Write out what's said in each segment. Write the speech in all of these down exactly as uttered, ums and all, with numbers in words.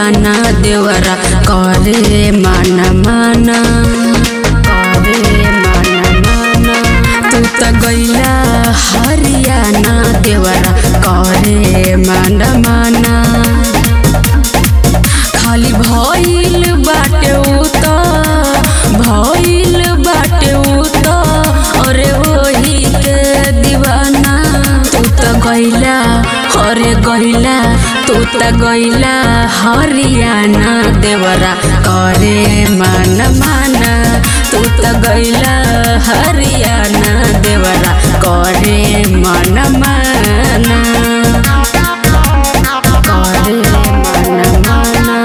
हरियाणा देवरा करे माना माना करे माना माना। तू तो गइला हरियाणा देवरा करे माना माना। खाली भइल बाटे उत भइल बाटे उत अरे वही के दीवाना। तू तो गइला अरे गइला तू तो गइला हरियाणा देवरा करे माना माना। तू तो गइला हरियाणा देवरा करे माना माना करे माना माना।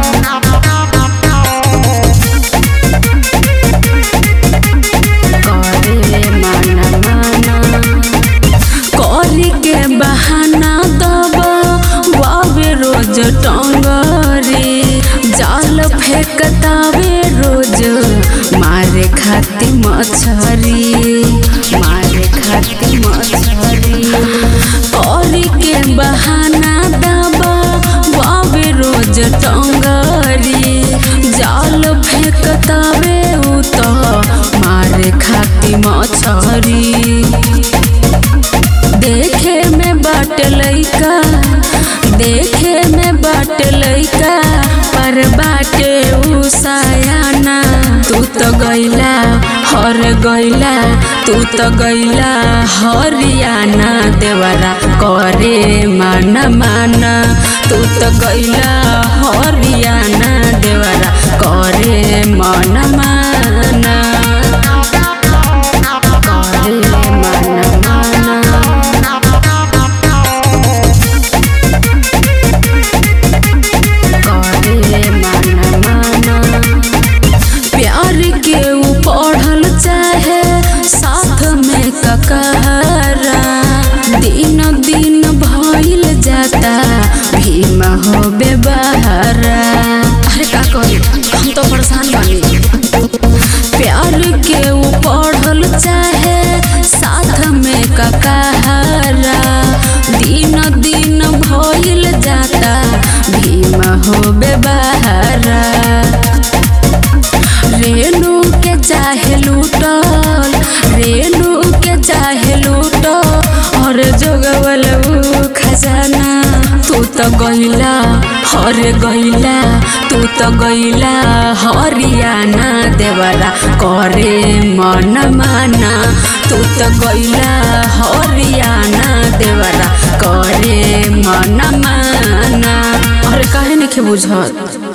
करे माना माना करी के बहाना दबा बाबे रोज टंगरी जाल फेंकतावे रोज मारे खाती मछरी मारे खाती मछरी। करी के बहाना दबा बाबे रोज टंगरी जाल फेंकतावे उ तो मारे खाती मछरी। देखे में बाट लइका देखे में बाट लइका पर बाटे उ सयाना। तू तो गइला हर गइला तू तो गइला हरियाणा देवरा करे माना माना। तू तो गइला हरियाणा देवरा करे माना माना करे माना माना। करे माना माना प्यार के ऊ पढ़ल चाहे साथ में ककहरा। दिन दिन भइल जाता भीम हो बेबहरा। अरे का करी हम तो परेशान बानी। प्यार के ऊ पढ़ल चाहे साथ में ककहरा। दिन दिन भइल जाता भीम हो बेबहरा। रेणु के चाहे लूटल रेणु के चाहे लूटल और जोगवल उ खजाना। तू तो गइला हर गइला तू तो गइला हरियाणा देवरा करे माना माना। तू तो गइला हरियाणा देवरा करे माना माना। अरे काहे नहीं बुझत।